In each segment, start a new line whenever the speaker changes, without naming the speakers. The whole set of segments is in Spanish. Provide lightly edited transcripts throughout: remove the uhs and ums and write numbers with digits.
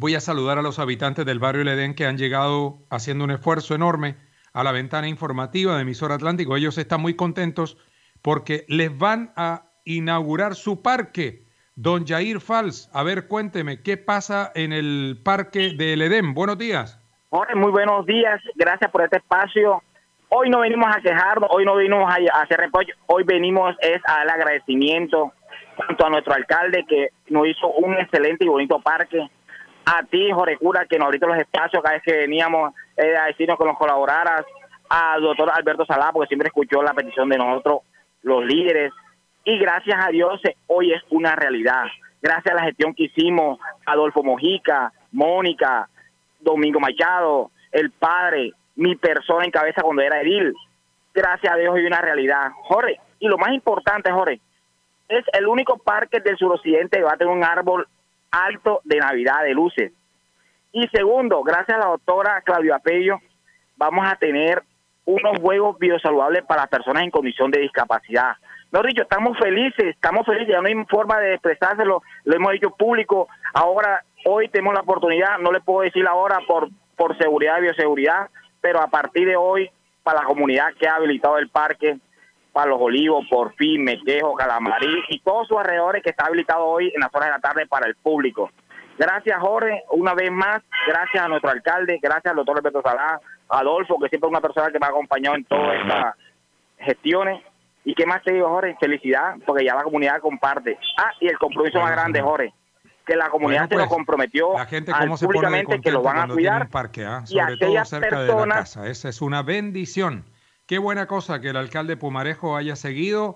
Voy a saludar a los habitantes del barrio El Edén que han llegado haciendo un esfuerzo enorme a la ventana informativa de Emisor Atlántico. Ellos están muy contentos porque les van a inaugurar su parque. Don Jair Fals, a ver, cuénteme, ¿qué pasa en el parque del Edén? Buenos días.
Jorge, muy buenos días, gracias por este espacio. Hoy no venimos a quejarnos, hoy no venimos a hacer reproche, hoy venimos al agradecimiento tanto a nuestro alcalde que nos hizo un excelente y bonito parque, a ti, Jorge Cura, que nos abriste los espacios cada vez que veníamos a decirnos que nos colaboraras, al doctor Alberto Salá, porque siempre escuchó la petición de nosotros, los líderes, y gracias a Dios hoy es una realidad. Gracias a la gestión que hicimos, Adolfo Mojica, Mónica, Domingo Machado, el padre, mi persona en cabeza cuando era edil. Gracias a Dios hoy una realidad. Jorge, y lo más importante, Jorge, es el único parque del suroccidente que va a tener un árbol alto de Navidad, de luces. Y segundo, gracias a la doctora Claudia Pello, vamos a tener unos juegos biosaludables para las personas en condición de discapacidad. No, dicho, estamos felices, ya no hay forma de expresárselo, lo hemos dicho público. Ahora, hoy tenemos la oportunidad, no le puedo decir ahora por seguridad y bioseguridad, pero a partir de hoy, para la comunidad que ha habilitado el parque, para Los Olivos, Porfín, Mequejo, Calamarí y todos sus alrededores que está habilitado hoy en las horas de la tarde para el público. Gracias, Jorge, una vez más, gracias a nuestro alcalde, gracias al doctor Alberto Salá, a Adolfo, que siempre es una persona que me ha acompañado en todas estas gestiones. ¿Y qué más te digo, Jorge? Felicidad, porque ya la comunidad comparte. Y el compromiso más grande, Jorge, que la comunidad se lo comprometió
la gente cómo se
públicamente que lo van a cuidar.
Un parque, sobre todo cerca de la casa. Esa es una bendición. Qué buena cosa que el alcalde Pumarejo haya seguido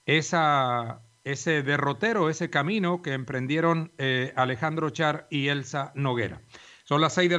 ese derrotero, ese camino que emprendieron Alejandro Char y Elsa Noguera. Son las 6 de la